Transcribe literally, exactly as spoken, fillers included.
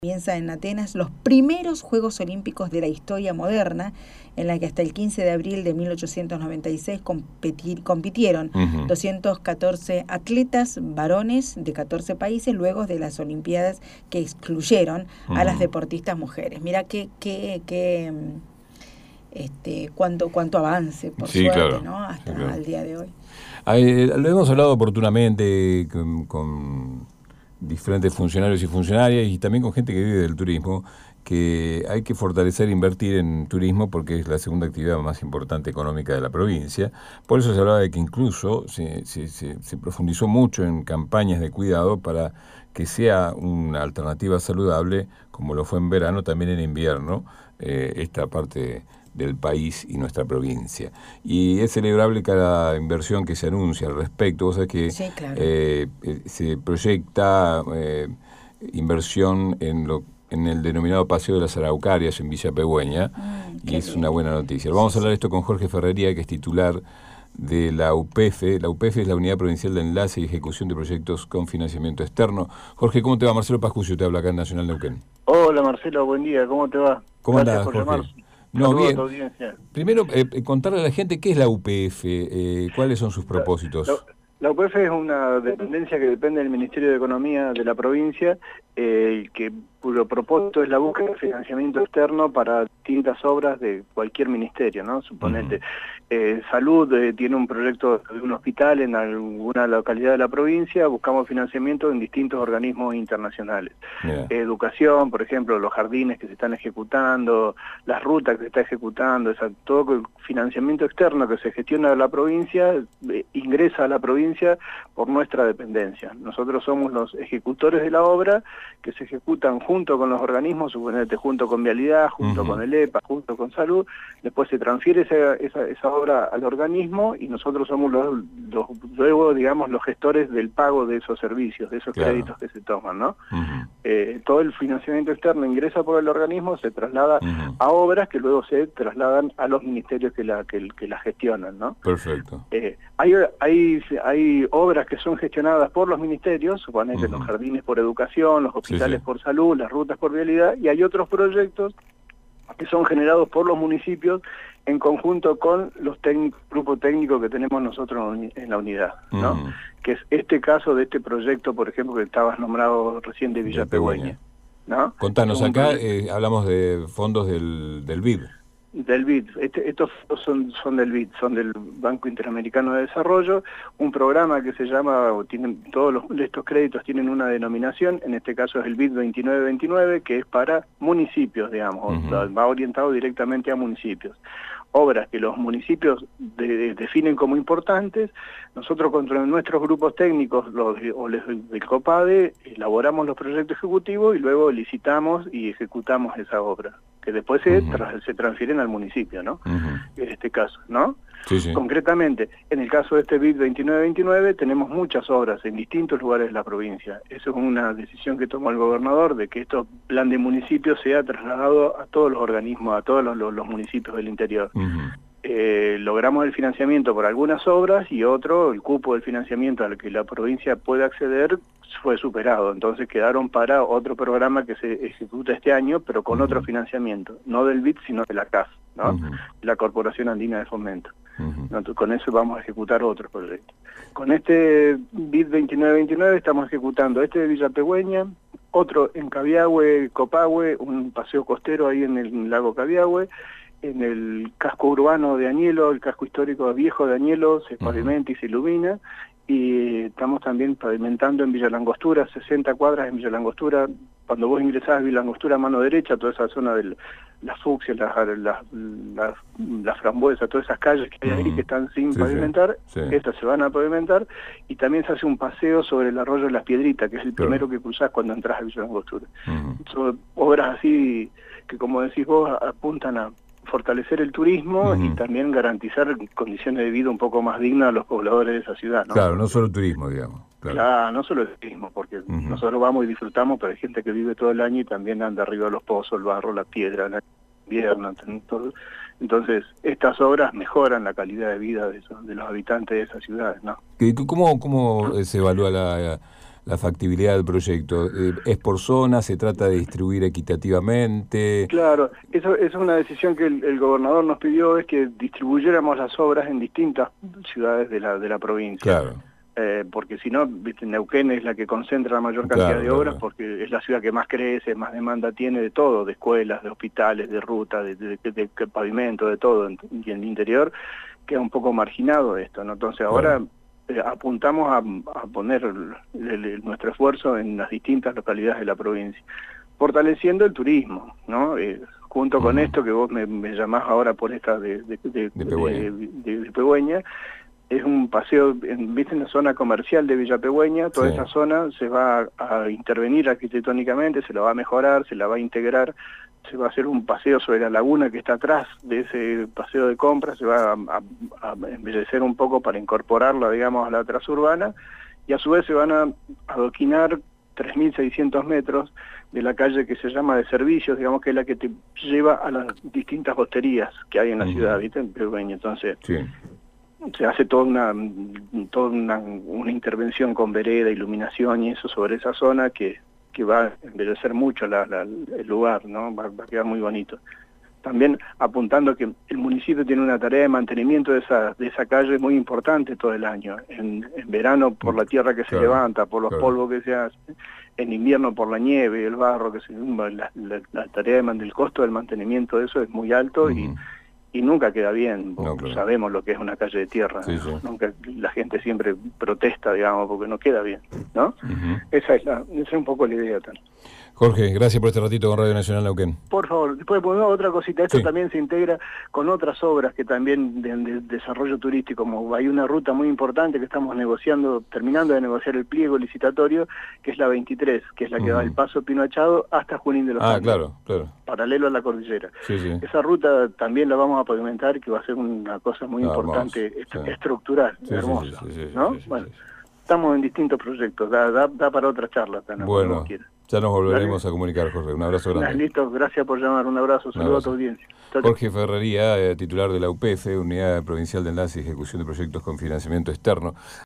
Comienza en Atenas los primeros Juegos Olímpicos de la historia moderna, en la que hasta el quince de abril de mil ochocientos noventa y seis competir, compitieron uh-huh. doscientos catorce atletas varones de catorce países, luego de las Olimpiadas que excluyeron uh-huh. a las deportistas mujeres. Mira qué, qué, qué este, cuánto, cuánto avance, por sí, suerte, claro. ¿no? Hasta sí, claro. el día de hoy. Eh, lo hemos hablado oportunamente con, con diferentes funcionarios y funcionarias y también con gente que vive del turismo, que hay que fortalecer e invertir en turismo porque es la segunda actividad más importante económica de la provincia. Por eso se hablaba de que incluso se, se, se, se profundizó mucho en campañas de cuidado para que sea una alternativa saludable, como lo fue en verano, también en invierno, eh, esta parte del país y nuestra provincia. Y es celebrable cada inversión que se anuncia al respecto. Vos sabés que sí, claro. eh, se proyecta eh, inversión en lo en el denominado Paseo de las Araucarias en Villa Pegüeña, mm, y es bien. Una buena noticia. Vamos sí, a hablar sí. esto con Jorge Ferrería, que es titular de la U P E F E. La U P E F E es la Unidad Provincial de Enlace y Ejecución de Proyectos con Financiamiento Externo. Jorge, ¿cómo te va? Marcelo Pascucio te habla acá en Nacional Neuquén. Hola Marcelo, buen día, ¿cómo te va? ¿Cómo andás, Jorge? Llamar. No, Saludos bien. A tu audiencia. Primero, eh, contarle a la gente qué es la U P E F E, eh, cuáles son sus propósitos. La, la, la U P E F E es una dependencia que depende del Ministerio de Economía de la provincia, eh, que cuyo propósito es la búsqueda de financiamiento externo para distintas obras de cualquier ministerio, ¿no? Suponete, uh-huh. eh, Salud eh, tiene un proyecto de un hospital en alguna localidad de la provincia, buscamos financiamiento en distintos organismos internacionales. Yeah. Eh, educación, por ejemplo, los jardines que se están ejecutando, las rutas que se está ejecutando, esa, todo el financiamiento externo que se gestiona en la provincia, eh, ingresa a la provincia por nuestra dependencia. Nosotros somos los ejecutores de la obra que se ejecutan junto con los organismos, suponete, junto con Vialidad, junto uh-huh. con el E P A, junto con Salud, después se transfiere esa, esa, esa obra al organismo y nosotros somos los, los, luego, digamos, los gestores del pago de esos servicios, de esos claro. créditos que se toman, ¿no? Uh-huh. Eh, todo el financiamiento externo ingresa por el organismo, se traslada uh-huh. a obras que luego se trasladan a los ministerios que la, que, que la gestionan, ¿no? Perfecto. Eh, hay, hay, hay obras que son gestionadas por los ministerios, suponete uh-huh. los jardines por educación, los hospitales sí, sí. por salud, las rutas por vialidad, y hay otros proyectos que son generados por los municipios en conjunto con los técnicos, grupo técnico que tenemos nosotros en la unidad, ¿no? Mm. Que es este caso de este proyecto, por ejemplo, que estabas nombrado recién de Villa Pegüeña, ¿no? Contanos, acá eh, hablamos de fondos del, del B I D. Del B I D, este, estos son, son del B I D, son del Banco Interamericano de Desarrollo, un programa que se llama, tienen, todos los, estos créditos tienen una denominación, en este caso es el B I D veintinueve veintinueve, que es para municipios, digamos, uh-huh. va orientado directamente a municipios. Obras que los municipios de, de, definen como importantes, nosotros con nuestros grupos técnicos los, o los del COPADE elaboramos los proyectos ejecutivos y luego licitamos y ejecutamos esa obra, que después se, uh-huh. tra se transfieren al municipio, ¿no? Uh-huh. En este caso, ¿no? Sí, sí. Concretamente, en el caso de este B I D veintinueve veintinueve tenemos muchas obras en distintos lugares de la provincia. Eso es una decisión que tomó el gobernador, de que este plan de municipios sea trasladado a todos los organismos, a todos los, los, los municipios del interior. Uh-huh. Eh, logramos el financiamiento por algunas obras y otro, el cupo del financiamiento al que la provincia puede acceder fue superado, entonces quedaron para otro programa que se ejecuta este año, pero con uh-huh. otro financiamiento, no del B I D, sino de la C A F, ¿no? Uh-huh. La Corporación Andina de Fomento. Uh-huh. Entonces, con eso vamos a ejecutar otros proyectos. Con este B I D veintinueve veintinueve estamos ejecutando este de Villa Pegüeña, otro en Cabiahue, Copahue, un paseo costero ahí en el lago Cabiahue, en el casco urbano de Añelo, el casco histórico viejo de Añelo, se pavimenta uh-huh. y se ilumina, y estamos también pavimentando en Villa Langostura, sesenta cuadras en Villa Langostura. Cuando vos ingresás a Villa Langostura a mano derecha, toda esa zona de las fucsias, las, las, las, las frambuesas, todas esas calles que hay uh-huh. ahí que están sin sí, pavimentar, sí. Sí. estas se van a pavimentar, y también se hace un paseo sobre el arroyo de Las Piedritas, que es el claro. primero que cruzás cuando entras a Villa Langostura. Uh-huh. Son obras así que, como decís vos, apuntan a fortalecer el turismo uh-huh. y también garantizar condiciones de vida un poco más dignas a los pobladores de esa ciudad, ¿no? Claro, no solo turismo, digamos. Claro, claro no solo el turismo, porque uh-huh. nosotros vamos y disfrutamos, pero hay gente que vive todo el año y también anda arriba de los pozos, el barro, la piedra, la invierno, todo. Entonces, estas obras mejoran la calidad de vida de, esos, de los habitantes de esas ciudades, ¿no? ¿Cómo, cómo se evalúa la, la factibilidad del proyecto. Eh, ¿Es por zona? ¿Se trata de distribuir equitativamente? Claro, eso, eso es una decisión que el, el gobernador nos pidió, es que distribuyéramos las obras en distintas ciudades de la, de la provincia. Claro. Eh, porque si no, viste, Neuquén es la que concentra la mayor cantidad Claro, de obras, claro. porque es la ciudad que más crece, más demanda tiene de todo, de escuelas, de hospitales, de rutas, de, de, de, de pavimento, de todo, y en el interior queda un poco marginado esto, ¿no? Entonces ahora eh, apuntamos a, a poner el, el, el, nuestro esfuerzo en las distintas localidades de la provincia, fortaleciendo el turismo, ¿no? Eh, junto uh-huh. con esto que vos me, me llamás ahora por esta de, de, de, de Pegüeña, de, de, de Pegüeña, es un paseo, en, viste, en la zona comercial de Villa Pegüeña, toda sí. esta zona se va a, a intervenir arquitectónicamente, se la va a mejorar, se la va a integrar, se va a hacer un paseo sobre la laguna que está atrás de ese paseo de compras, se va a, a, a embellecer un poco para incorporarla, digamos, a la transurbana, y a su vez se van a adoquinar tres mil seiscientos metros de la calle que se llama de servicios, digamos que es la que te lleva a las distintas hosterías que hay en la uh-huh. ciudad, ¿viste? En Pegüeña, entonces... Sí. Se hace toda una toda una, una intervención con vereda, iluminación y eso sobre esa zona que, que va a embellecer mucho la, la, el lugar, ¿no? Va, va a quedar muy bonito. También apuntando que el municipio tiene una tarea de mantenimiento de esa de esa calle muy importante todo el año. En, en verano por la tierra que se claro, levanta, por los claro. polvos que se hacen. En invierno por la nieve, el barro que se la, la, la tarea de el costo del mantenimiento de eso es muy alto uh-huh. y y nunca queda bien, no, claro. sabemos lo que es una calle de tierra, sí, sí. nunca la gente siempre protesta, digamos, porque no queda bien, ¿no? Uh-huh. Esa es la, esa es un poco la idea también. Jorge, gracias por este ratito con Radio Nacional Neuquén. Por favor, después ponemos otra cosita, esto sí. también se integra con otras obras que también de, de desarrollo turístico, como hay una ruta muy importante que estamos negociando, terminando de negociar el pliego licitatorio, que es la veintitrés, que es la que uh-huh. va del Paso Pino Achado hasta Junín de los Ah, Andes, claro, claro. paralelo a la cordillera. Sí, sí. Esa ruta también la vamos a pavimentar, que va a ser una cosa muy ah, importante, est- sí. estructural, sí, hermosa, sí, sí, sí, ¿no? Sí, sí, bueno, sí, sí. Estamos en distintos proyectos, da, da, da para otra charla. También, bueno, ya nos volveremos ¿Dale? a comunicar, Jorge. Un abrazo grande. Listo, gracias por llamar, un abrazo, saludo a tu audiencia. Chau, Jorge Ferrería, eh, titular de la U P E F, Unidad Provincial de Enlace y Ejecución de Proyectos con Financiamiento Externo.